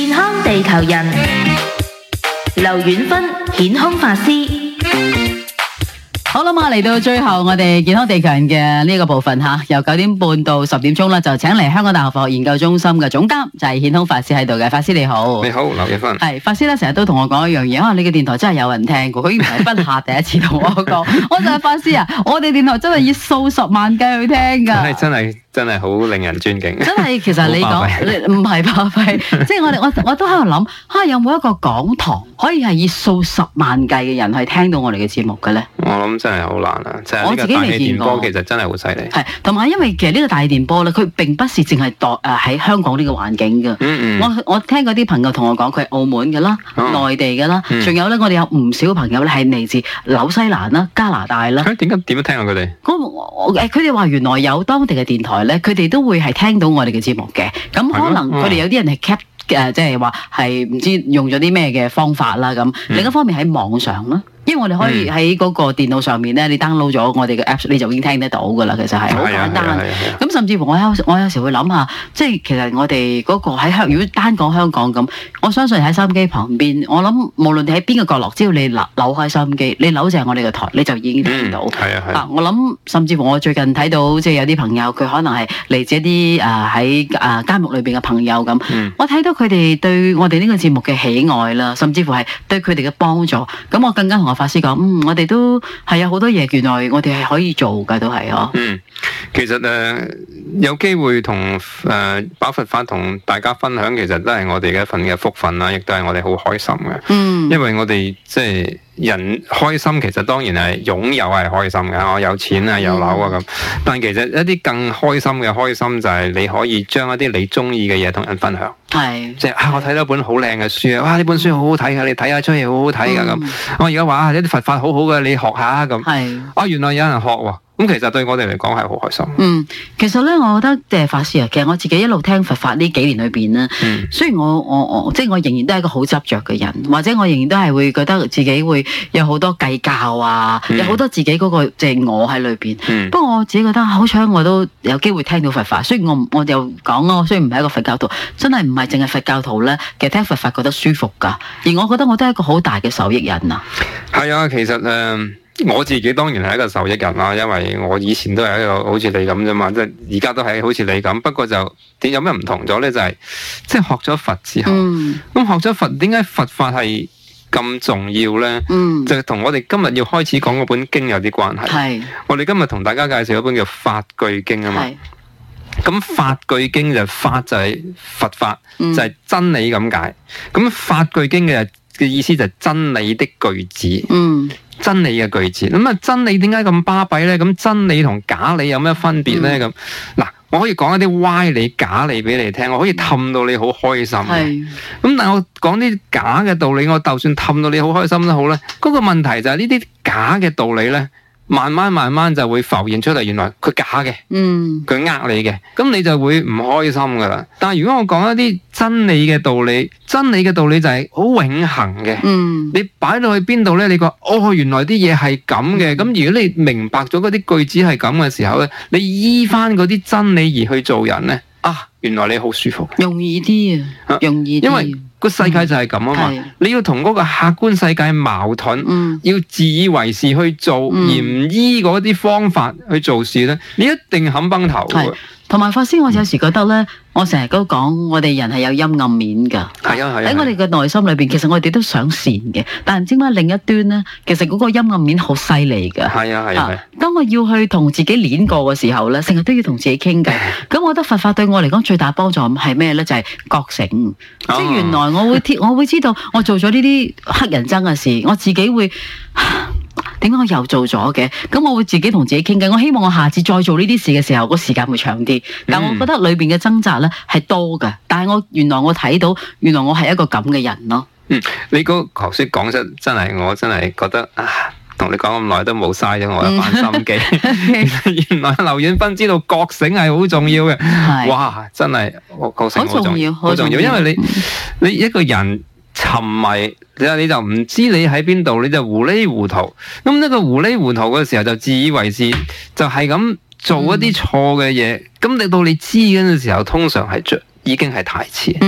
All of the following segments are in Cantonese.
健康地球人，劉遠芬顯空法師。 好啦嘛，嚟到最後我哋健康地球人嘅呢個部分吓，由9點半到10點鐘啦，就請嚟香港大學科學研究中心嘅總監，就係顯空法師喺度嘅。法師你好。 你好，劉遠芬。 係法師咧，成日都同我講一樣嘢，你嘅電台真係有人聽過，佢唔係不下第一次同我講。我就係法師啊，我哋電台真係以數十萬計去聽㗎。 真係好令人尊敬。 真係，其實你講唔係巴閉，即係我都喺度諗，有冇一個講堂可以係以數十萬計嘅人去聽到我哋嘅節目嘅咧？ 我諗真係好難啊！即係我自己未見過。 大氣電波其實真係好犀利。 係，同埋因為其實呢個大氣電波咧，佢並不是淨係喺香港呢個環境嘅。我聽嗰啲朋友同我講，佢係澳門嘅啦、內地嘅啦，仲有咧，我哋有唔少朋友咧係嚟自紐西蘭啦、加拿大啦。 點樣聽啊？佢哋？ 佢哋話原來有當地嘅電台咧，佢哋都會係聽到我哋嘅節目嘅。咁可能佢哋有啲人係 cap 即係話係唔知用咗啲咩嘅方法啦咁。另一方面喺網上啦。因為我哋可以喺嗰個電腦上面咧，你 download 咗我哋嘅 apps， 你就已經聽得到噶啦。其實係好簡單。咁甚至乎我有時會諗下，即係其實我哋嗰個如果單講香港咁，我相信喺收音機旁邊，我諗無論你喺邊個角落，只要你扭開收音機，你扭正我哋嘅台，你就已經聽到。我諗甚至乎我最近睇到即係有啲朋友，佢可能係嚟自一啲喺監獄裏邊嘅朋友咁。我睇到佢哋對我哋呢個節目嘅喜愛啦，甚至乎係對佢哋嘅幫助。咁我更加同法師講，我哋都係有好多嘢，原來我哋係可以做㗎，都係嗬。 其實有機會同把佛法同大家分享，其實都係我哋嘅一份嘅福分啦，亦都係我哋好開心嘅。因為我哋即係人開心，其實當然係擁有係開心嘅，我有錢啊，有樓啊咁。但其實一啲更開心嘅開心就係你可以將一啲你中意嘅嘢同人分享。即係我睇到一本好靚嘅書啊！哇，呢本書好好睇㗎，你睇下出嘢好好睇㗎咁。我而家話呢啲佛法好好嘅，你學下咁。原來有人學喎。咁其實對我哋嚟講係好開心。 其實咧，我覺得法師啊，其實我自己一路聽佛法呢幾年裏邊咧，雖然我即係我仍然都係一個好執着嘅人，或者我仍然都係會覺得自己會有好多計較啊，有好多自己嗰個即係我喺裏邊。不過我自己覺得好彩，我都有機會聽到佛法。雖然我又講咯，雖然唔係一個佛教徒，真係唔係淨係佛教徒咧，其實聽佛法覺得舒服㗎。而我覺得我都係一個好大嘅受益人啊。 係啊，其實我自己當然係一個受益人啦，因為我以前都係一個好似你咁啫嘛，即係而家都係好似你咁，不過就有咩唔同咗咧？就係即係學咗佛之後，咁學咗佛，點解佛法係咁重要咧？就同我哋今日要開始講嗰本經有啲關係。我哋今日同大家介紹一本叫《法句經》啊嘛。咁法句經就法就係佛法，就係真理咁解。咁法句經嘅意思就係真理的句子。真理嘅句子，咁真理點解咁巴閉咧？咁真理同假理有咩分別咧？咁嗱，我可以講一啲歪理、假理俾你聽，我可以氹到你好開心。咁但係我講啲假嘅道理，我就算氹到你好開心都好咧。嗰個問題就係呢啲假嘅道理咧，慢慢就會浮現出嚟，原來佢假嘅，佢呃你嘅，咁你就會唔開心噶啦。但係如果我講一啲真理嘅道理，真理嘅道理就係好永恆嘅。你擺到去邊度咧？你覺原來啲嘢係咁嘅。咁如果你明白咗嗰啲句子係咁嘅時候咧，你依翻嗰啲真理而去做人咧，原來你好舒服， 容易啲啊，容易啲。 因為個世界就係咁啊嘛，你要同嗰個客觀世界矛盾，要自以為是去做，而唔依嗰啲方法去做事咧，你一定冚崩頭嘅。 同埋法師，我有時覺得咧，我成日都講，我哋人係有陰暗面㗎。喺我哋嘅內心裏邊，其實我哋都想善嘅，但係唔知點解另一端咧，其實嗰個陰暗面好犀利㗎。當我要去同自己練過嘅時候咧，成日都要同自己傾偈。咁我覺得佛法對我嚟講最大幫助係咩咧？就係覺醒。即係原來我會知道，我做咗呢啲黑人憎嘅事，我自己會。點解我又做咗嘅？咁我會自己同自己傾偈。我希望我下次再做呢啲事嘅時候，個時間會長啲。但我覺得裏邊嘅掙扎咧係多嘅。但係原來我睇到，原來我係一個咁嘅人咯。 你嗰頭先講出真係，我真係覺得同你講咁耐都冇嘥咗我一番心機。原來劉遠芬知道覺醒係好重要嘅。哇，真係覺醒好重要，好重要。因為你一個人沉迷，你就唔知你喺邊度，你就糊裡糊塗。咁呢個糊裡糊塗嘅時候就自以為是，就係咁做一啲錯嘅嘢。咁你到你知嗰陣時候，通常係已經係太遲。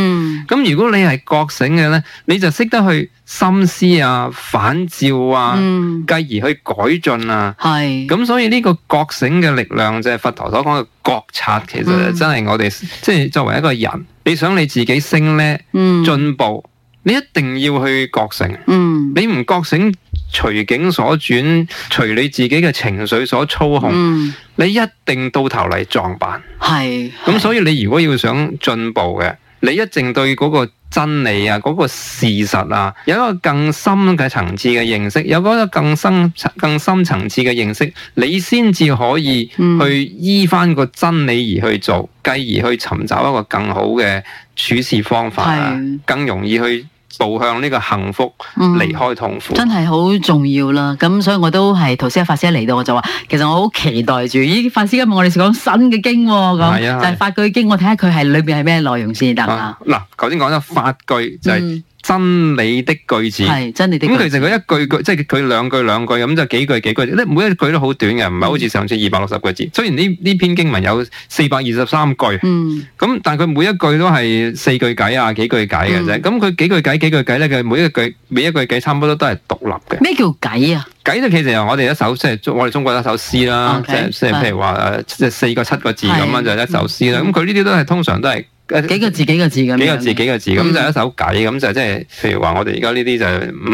咁如果你係覺醒嘅咧，你就識得去深思啊、反照啊，繼而去改進啊。 係。 咁所以呢個覺醒嘅力量就係佛陀所講嘅覺察，其實真係我哋即係作為一個人，你想你自己升咧、進步，你一定要去覺醒。你唔覺醒，隨境所轉，隨你自己嘅情緒所操控，你一定到頭嚟撞板。係。咁所以你如果要想進步嘅，你一定對嗰個真理啊、嗰個事實啊，有一個更深嘅層次嘅認識，有嗰個更深層次嘅認識，你先至可以去依翻個真理而去做，繼而去尋找一個更好嘅處事方法啊，更容易去步向呢個幸福，離開痛苦， 真係好重要啦。咁所以我都係頭先阿法師一嚟到，我就話，其實我好期待住，法師今日我哋講新嘅經，咁就係法句經，我睇下佢係裏邊係咩內容先得啊。嗱， 頭先講咗法句就係真理的句子， 係真理的句子。 咁其實佢一句即係佢兩句咁就幾句，每一句都好短嘅，唔係好似上次260個字。雖然呢篇經文有423句，咁但係佢每一句都係4句偈啊，幾句偈嘅啫。咁佢幾句偈咧，佢每一句偈差唔多都係獨立嘅。 咩叫偈啊？ 偈就其實係我哋一首即係我哋中國一首詩啦，即係譬如話即係4個7個字咁樣就一首詩啦。咁佢呢啲都係通常都係幾個字咁，幾個字咁就一首偈，咁就即係譬如話我哋而家呢啲就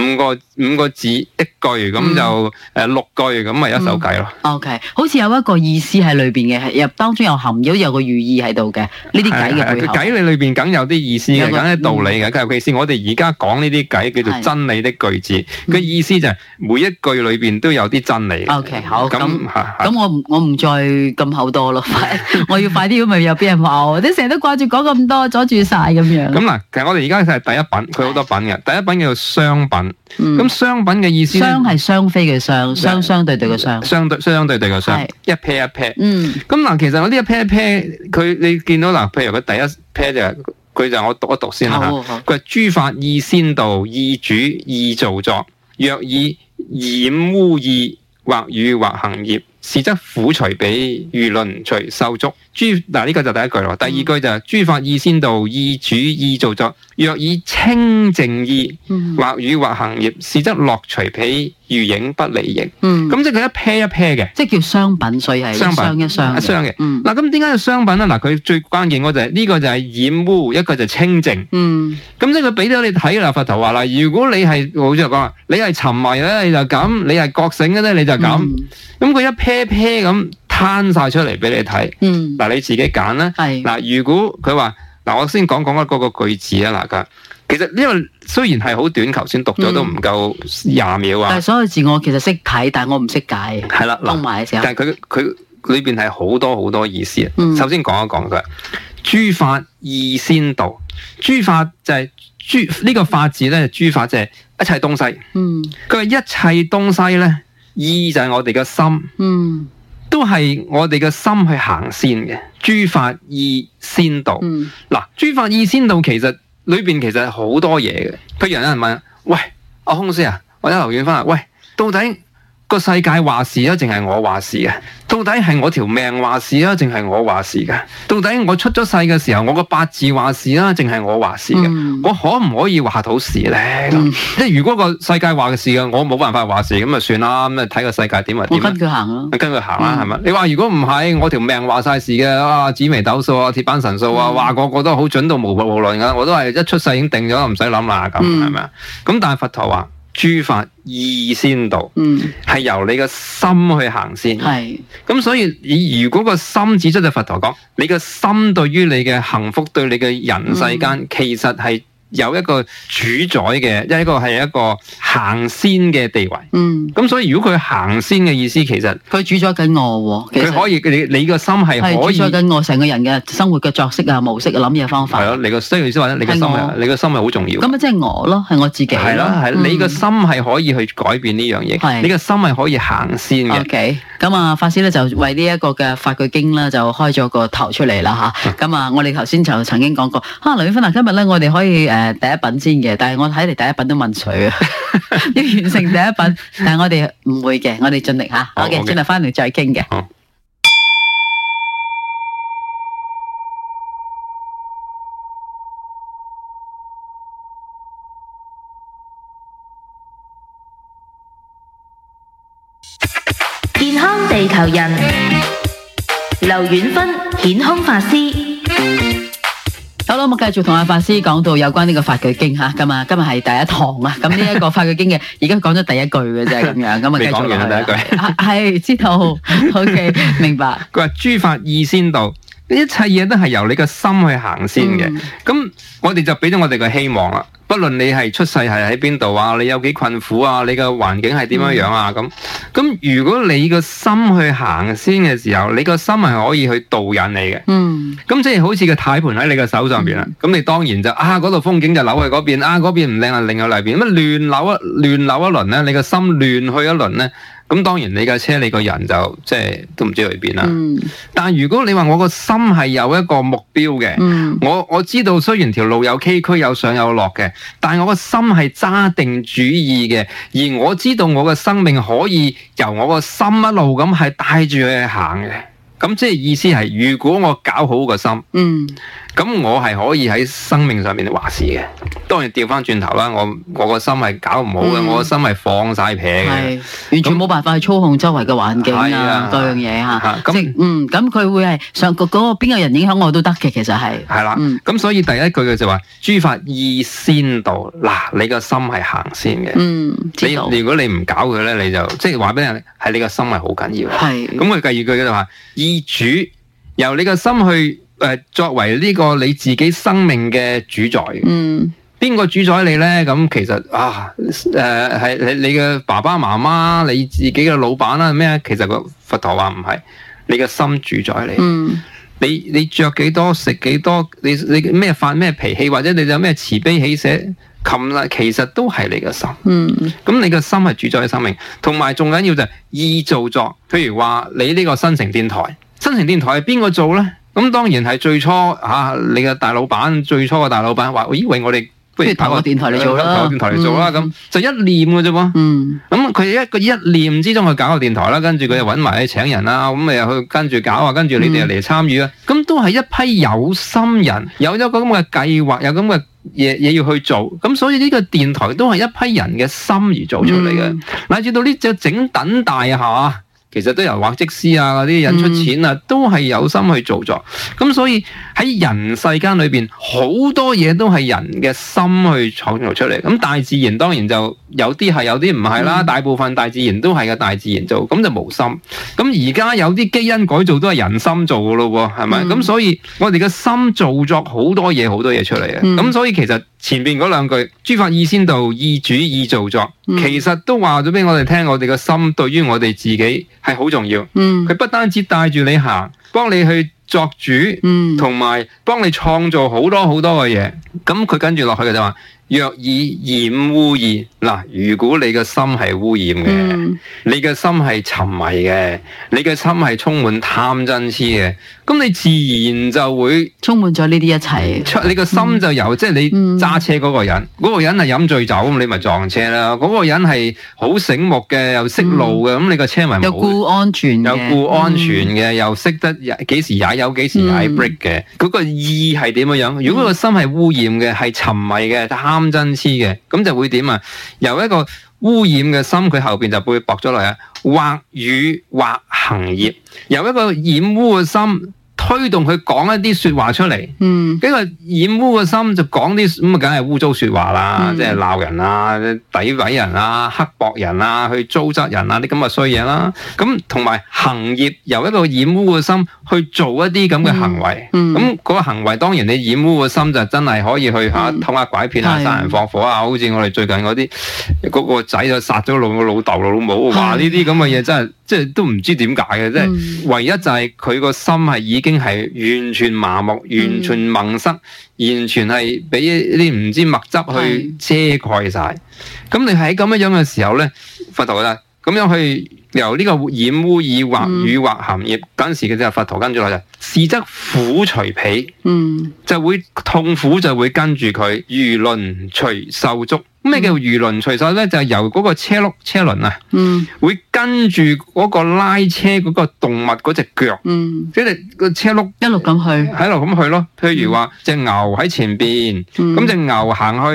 5個字一句，咁就6句咁咪一首偈咯。 OK， 好似有一個意思喺裏邊嘅，當中有含義，有個寓意喺度嘅。呢啲偈嘅背後， 偈裏邊梗有啲意思嘅，梗係道理嘅。尤其是我哋而家講呢啲偈叫做真理的句子，嘅意思就係每一句裏邊都有啲真理。 OK， 好，咁我唔再咁口多咯，我要快啲，咁咪又俾人話我，你成日都掛住講咁多，阻住晒咁樣。 咁嗱，其實我哋而家係第一品，佢好多品嘅。第一品叫做雙品，咁雙品嘅意思，雙係雙飛嘅雙，相對嘅雙， 相對嘅雙，一 pair 一 pair。咁嗱，其實我呢一 pair 一 pair，佢你見到嗱，譬如佢第一 pair 就係佢就我讀一讀先啦嚇。佢係諸法意先導，意主意造作，若以染污意或語或行業，是則苦隨彼，如輪隨受足。嗱呢個就第一句咯。第二句就係諸法意先導，意主意造作，若以清淨意或語或行業，是則樂隨彼，如影不離形。咁即係佢一 pair 一 pair 嘅， 即係叫雙品，所以係雙一雙嘅。嗱咁點解係雙品咧？嗱佢最關鍵嗰就係呢個就係染污，一個就係清淨。咁即係佢俾咗你睇啦。佛陀話啦，如果你係好似講，你係沉迷咧，你就咁；你係覺醒嘅咧，你就咁。咁佢一 pair pair 咁攤晒出嚟俾你睇。嗱你自己揀啦。嗱如果佢話嗱，我先講嗰個句子啊。嗱其實因為雖然係好短，頭先讀咗都唔夠20秒啊。 但係所有字我其實識睇，但係我唔識解。係啦，講埋嘅時候。 但係佢裏邊係好多意思啊。首先講一講佢，諸法意先導，諸法就係呢個法字咧，諸法就係一切東西。佢話一切東西咧，意就係我哋嘅心。都係我哋嘅心去行先嘅，諸法意先導。嗱，諸法意先導其實裏邊其實好多嘢嘅。譬如有人問，喂，阿空師啊，或者劉遠芬啊，喂，到底個世界話事啊，淨係我話事啊？到底係我條命話事啊，淨係我話事嘅？到底我出咗世嘅時候，我個八字話事啊，淨係我話事嘅？我可唔可以話到事咧？即係如果個世界話嘅事嘅，我冇辦法話事，咁就算啦。咁啊睇個世界點啊點。 跟佢行咯。 跟佢行啦，係咪？你話如果唔係，我條命話晒事嘅，紫微斗數啊，鐵板神數啊，話個個都好準到無論噶，我都係一出世已經定咗，唔使諗啦，咁係咪啊？咁但係佛陀話，諸法意先導，係由你個心去行先。咁所以如果個心指出就佛陀講，你個心對於你嘅幸福，對你嘅人世間，其實係有一個主宰嘅，一個係一個行先嘅地位。咁所以如果佢行先嘅意思，其實佢主宰緊我。 佢可以，你個心係可以主宰緊我成個人嘅生活嘅作息啊、模式啊、諗嘢方法。 係咯，你個意思話你個心係好重要。 咁啊，即係我咯，係我自己。 係咯，係你個心係可以去改變呢樣嘢。你個心係可以行先嘅。 OK，咁啊，法師咧就為呢一個嘅法句經咧就開咗個頭出嚟啦吓。咁啊，我哋頭先就曾經講過，劉遠芬啊，今日咧我哋可以第一品先嘅，但係我睇嚟第一品都問水啊，要完成第一品，但係我哋唔會嘅，我哋盡力吓。好嘅，轉頭翻嚟再傾嘅。 健康地球人，劉遠芬顯空法師。 好啦，我繼續同阿法師講到有關呢個法句經吓，咁啊，今日係第一堂啊，咁呢一個法句經嘅，而家講咗第一句嘅啫，咁樣，咁啊繼續落去。第一句係知道 ，OK， 明白。 佢話諸法意先導，一切嘢都係由你個心去行先嘅。咁我哋就俾咗我哋嘅希望啦。不論你係出世係喺邊度啊，你有幾困苦啊，你嘅環境係點樣樣啊，咁如果你個心去行先嘅時候，你個心係可以去導引你嘅。咁即係好似個軚盤喺你個手上邊啦。咁你當然就嗰度風景就扭去嗰邊，嗰邊唔靚啊，另外嚟邊，咁亂扭一輪咧，你個心亂去一輪咧。咁當然你架車你個人就即係都唔知去邊啦。但係如果你話我個心係有一個目標嘅，我知道雖然條路有崎嶇有上有落嘅，但係我個心係揸定主意嘅，而我知道我嘅生命可以由我個心一路咁係帶住佢去行嘅。咁即係意思係，如果我搞好個心，咁我係可以喺生命上面話事嘅。當然調翻轉頭啦，我個心係搞唔好嘅，我個心係放晒撇嘅， 完全冇辦法去操控周圍嘅環境啊，各樣嘢嚇。咁佢會係上嗰個邊個人影響我都得嘅，其實係。係啦，咁所以第一句嘅就話諸法意先導，嗱你個心係行先嘅。如果你唔搞佢咧，你就即係話俾人係你個心係好緊要。係。咁佢第二句就話意主，由你個心去作為呢個你自己生命嘅主宰。邊個主宰你咧？咁其實係你嘅爸爸媽媽，你自己嘅老闆啦咩？其實個佛陀話唔係，你嘅心主宰你。你着幾多食幾多，你咩發咩脾氣，或者你有咩慈悲喜捨，其實都係你嘅心。咁你嘅心係主宰生命，同埋仲緊要就係意造作。譬如話你呢個新城電台係邊個做咧？咁當然係最初你嘅大老闆，最初嘅大老闆話：咦喂，我哋不如投個電台嚟做啦，咁就一念嘅啫喎。咁佢一個一念之中去搞個電台啦，跟住佢又揾埋去請人啦，咁咪又去跟住搞啊，跟住你哋又嚟參與啊。咁都係一批有心人，有咗個咁嘅計劃，有咁嘅嘢要去做。咁所以呢個電台都係一批人嘅心而做出嚟嘅。乃至到呢隻整等大廈，其實都由畫則師嗰啲人出錢都係有心去做作。咁所以喺人世間裏邊，好多嘢都係人嘅心去創造出嚟。咁大自然當然就有啲係，有啲唔係啦。大部分大自然都係嘅，大自然做，咁就無心。咁而家有啲基因改造都係人心做嘅咯，係咪？咁所以我哋嘅心造作好多嘢出嚟嘅。咁所以其實前邊嗰兩句諸法意先導，意主意造作，其實都話咗俾我哋聽，我哋嘅心對於我哋自己係好重要。佢不單止帶住你行，幫你去作主，同埋幫你創造好多好多嘅嘢。咁佢跟住落去嘅就話：若以染污意，嗱，如果你嘅心係污染嘅，你嘅心係沉迷嘅，你嘅心係充滿貪嗔痴嘅，咁你自然就會充滿咗呢啲一切。 你個心就由即係你揸車嗰個人，嗰個人係飲醉酒，咁你咪撞車啦。嗰個人係好醒目嘅，又識路嘅，咁你個車咪冇。 又顧安全嘅，又識得幾時踩油，幾時踩 brake 嘅。嗰個意係點樣？如果個心係污染嘅，係沉迷嘅，貪嗔痴嘅，咁就會點啊？由一個污染嘅心，佢後邊就會駁咗落嚟，或語或行業，由一個染污嘅心推動佢講一啲說話出嚟。呢個染污嘅心就講啲咁啊，梗係污糟說話啦，即係鬧人啊、詆毀人啊、刻薄人啊、去糟質人啊啲咁嘅衰嘢啦。咁同埋行業，由一個染污嘅心去做一啲咁嘅行為。咁嗰個行為當然你染污嘅心就真係可以去偷呃拐騙啊、殺人放火啊，好似我哋最近嗰啲嗰個仔就殺咗個老豆老母，話呢啲咁嘅嘢真係即係都唔知點解嘅，即係唯一就係佢個心係已經係完全麻木、完全蒙塞、完全係俾啲唔知墨汁去遮蓋晒。咁你喺咁樣嘅時候咧，佛陀啦咁樣去由呢個染污意或語或行業嗰陣時嘅，就佛陀跟住落就，是則苦隨彼，就會痛苦就會跟住佢，如輪隨獸足。咩叫如輪隨獸咧？就係由嗰個車輪啊，會跟住嗰個拉車嗰個動物嗰隻腳，即係個車轆一路咁去， 喺度咁去咯。譬如話隻牛喺前邊，咁隻牛行去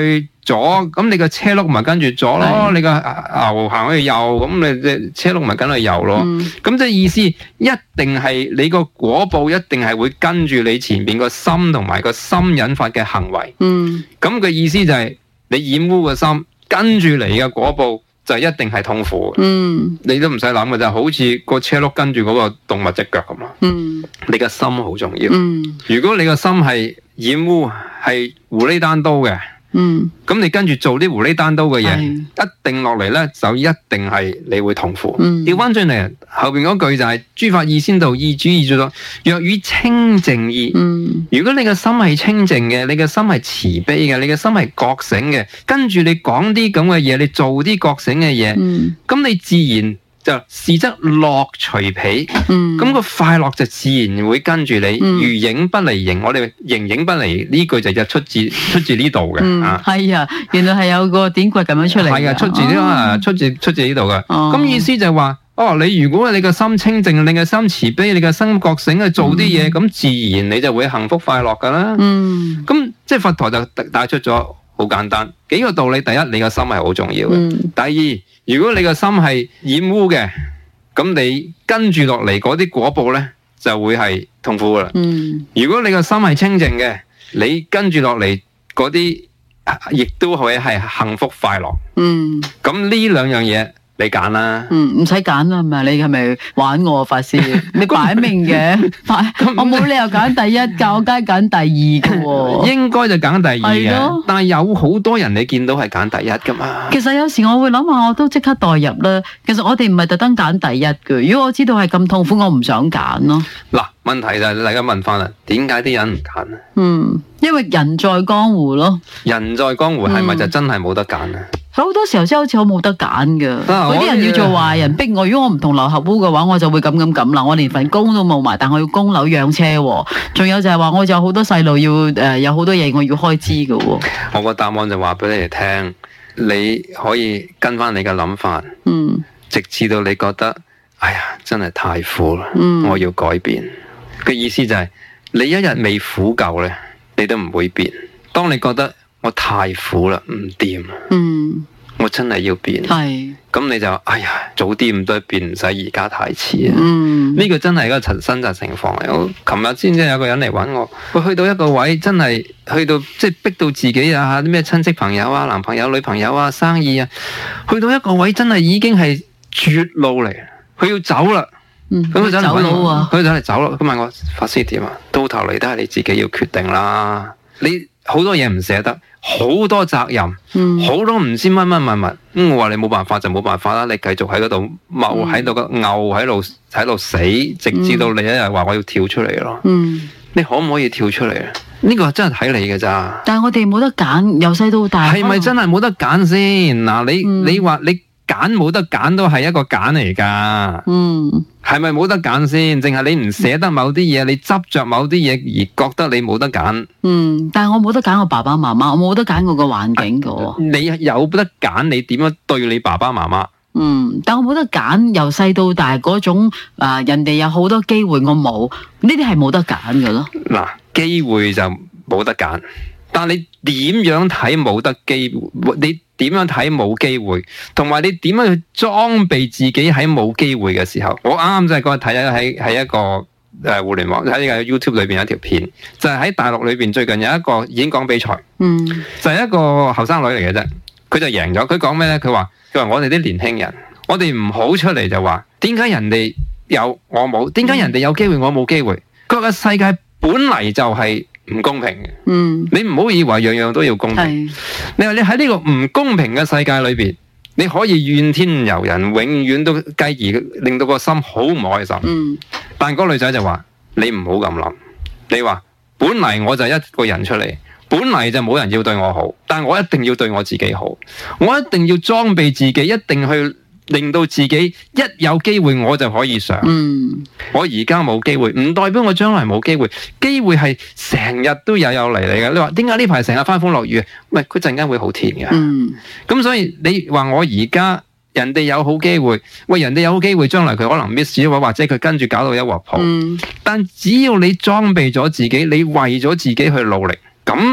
左，咁你個車轆咪跟住左咯，你個牛行去右，咁你隻車轆咪跟去右咯。咁即係意思，一定係你個果報一定係會跟住你前邊個心同埋個心引發嘅行為。咁嘅意思就係你染污個心，跟住嚟嘅果報就一定係痛苦。你都唔使諗嘅，就好似個車轆跟住嗰個動物隻腳咁咯。你個心好重要。如果你個心係染污，係狐狸單刀嘅。咁你跟住做啲狐狸單刀嘅嘢，一定落嚟咧，就一定係你會痛苦。調翻轉嚟，後邊嗰句就係諸法義先道，義主義最多。若與清淨義，如果你嘅心係清淨嘅，你嘅心係慈悲嘅，你嘅心係覺醒嘅，跟住你講啲咁嘅嘢，你做啲覺醒嘅嘢，咁你自然就是則樂隨彼，咁個快樂就自然會跟住你，如影不離形。我哋形影不離呢句就出自呢度嘅。 係啊，原來係有個典故咁樣出嚟。係啊， 出自呢度嘅。咁意思就係話，你如果你個心清淨，你嘅心慈悲，你嘅心覺醒去做啲嘢，咁自然你就會幸福快樂噶啦。咁即係佛陀就帶出咗好簡單幾個道理。第一，你個心係好重要嘅。第二，如果你個心係染污嘅，咁你跟住落嚟嗰啲果報咧，就會係痛苦噶啦。如果你個心係清淨嘅，你跟住落嚟嗰啲，亦都可以係幸福快樂。咁呢兩樣嘢你揀啦。 唔使揀啦，係咪？你係咪玩我法師？你擺明嘅，我冇理由揀第一㗎，我梗係揀第二㗎喎。應該就揀第二嘅，但係有好多人你見到係揀第一㗎嘛。 其實有時我會諗下，我都即刻代入啦。其實我哋唔係特登揀第一嘅。如果我知道係咁痛苦，我唔想揀咯。 嗱，問題就係大家問翻啦，點解啲人唔揀啊？ 因為人在江湖咯。 人在江湖係咪就真係冇得揀啊？ 好多時候真係好似我冇得揀噶，嗰啲人要做壞人逼我。如果我唔同流合污嘅話，我就會咁啦。我連份工都冇埋，但我要供樓養車，仲有就係話我有好多細路要有好多嘢我要開支噶。 我個答案就話俾你哋聽，你可以跟翻你嘅諗法，直至到你覺得，哎呀，真係太苦啦，我要改變。嘅意思就係，你一日未苦夠咧，你都唔會變。當你覺得我太苦啦，唔掂，我真係要變，咁你就哎呀，早啲唔得變，唔使而家太遲啊。呢個真係一個真實情況嚟。我琴日先至有個人嚟揾我，佢去到一個位，真係去到即係逼到自己啊，啲咩親戚朋友啊、男朋友女朋友啊、生意啊，去到一個位真係已經係絕路嚟，佢要走啦。咁佢走嚟走咯。佢問我法師點啊？到頭嚟都係你自己要決定啦。你好多嘢唔捨得，好多責任，好多唔知乜。我話你冇辦法就冇辦法啦，你繼續喺嗰度踎喺度個牛喺度死，直至到你一日話我要跳出嚟咯。你可唔可以跳出嚟啊？呢個真係睇你嘅咋。但係我哋冇得揀，由細到大。係咪真係冇得揀先？嗱，你話你揀冇得揀都係一個揀嚟噶。係咪冇得揀先？淨係你唔捨得某啲嘢，你執着某啲嘢而覺得你冇得揀。但係我冇得揀我爸爸媽媽，我冇得揀我個環境噶。你有得揀，你點樣對你爸爸媽媽？但我冇得揀，由細到大嗰種人哋有好多機會，我冇，呢啲係冇得揀噶咯。嗱，機會就冇得揀，但係你點樣睇冇得機會？你點樣睇冇機會？同埋你點樣去裝備自己喺冇機會嘅時候？我啱啱就係嗰日睇喺一個互聯網喺呢個 YouTube 裏邊有一條片，就係喺大陸裏邊最近有一個演講比賽，就係一個後生女嚟嘅啫，佢就贏咗。佢講咩咧？佢話我哋啲年輕人，我哋唔好出嚟就話點解人哋有我冇？點解人哋有機會我冇機會？佢話個世界本嚟就係唔公平嘅。你唔好以為樣樣都要公平。你話你喺呢個唔公平嘅世界裏邊，你可以怨天尤人，永遠都繼而令到個心好唔開心。但嗰個女仔就話：你唔好咁諗。你話本嚟我就一個人出嚟，本嚟就冇人要對我好，但我一定要對我自己好。我一定要裝備自己，一定去令到自己一有機會我就可以上。我而家冇機會，唔代表我將來冇機會。機會係成日都有嚟嘅。你話點解呢排成日翻風落雨？喂，佢陣間會好甜嘅。咁所以你話我而家人哋有好機會，喂，人哋有好機會，將來佢可能 miss 咗，或者佢跟住搞到一鑊泡。但只要你裝備咗自己，你為咗自己去努力，咁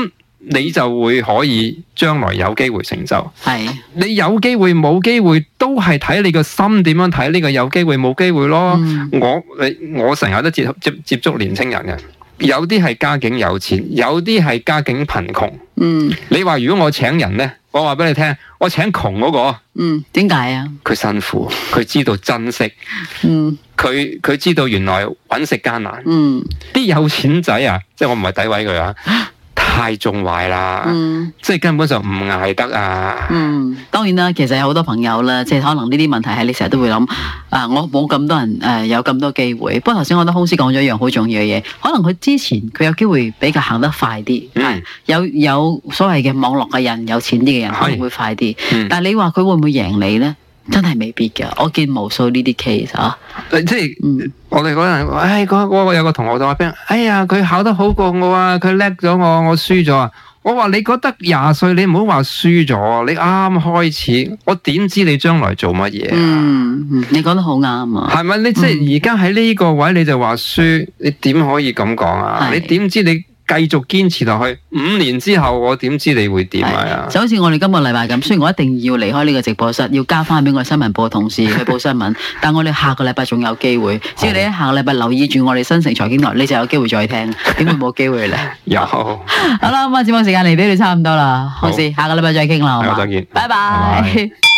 你就會可以將來有機會成就。 係你有機會冇機會都係睇你個心點樣睇呢個有機會冇機會咯。我成日都接觸年青人嘅，有啲係家境有錢，有啲係家境貧窮。你話如果我請人呢，我話俾你聽，我請窮嗰個。 點解啊？ 佢辛苦，佢知道珍惜。佢知道原來揾食艱難。啲有錢仔啊，即係我唔係詆毀佢啊，太縱壞啦。即係根本上唔捱得啊。 當然啦，其實有好多朋友啦，即係可能呢啲問題係你成日都會諗我冇咁多人有咁多機會。不過頭先我覺得公司講咗一樣好重要嘅嘢，可能佢之前佢有機會比較行得快啲。有所謂嘅網絡嘅人，有錢啲嘅人可能會快啲。但係你話佢會唔會贏你呢？真係未必㗎，我見無數呢啲 case 啊。 即係我哋嗰陣，嗰個有個同學就話俾我，哎呀，佢考得好過我啊，佢叻咗我輸咗啊。我話你覺得20歲，你唔好話輸咗，你啱啱開始，我點知你將來做乜嘢啊？ 你講得好啱啊。係咪？你即係而家喺呢個位你就話輸，你點可以咁講啊？你點知你繼續堅持落去5年之後，我點知你會點啊？ 就好似我哋今個禮拜咁，雖然我一定要離開呢個直播室，要交翻俾我哋新聞部嘅同事去報新聞，但我哋下個禮拜仲有機會。只要你喺下個禮拜留意住我哋新城財經台，你就有機會再聽。點會冇機會咧？ 有。 好啦，咁啊，節目時間嚟到差唔多啦，好事，下個禮拜再傾啦，好嘛？ 再見， 拜拜。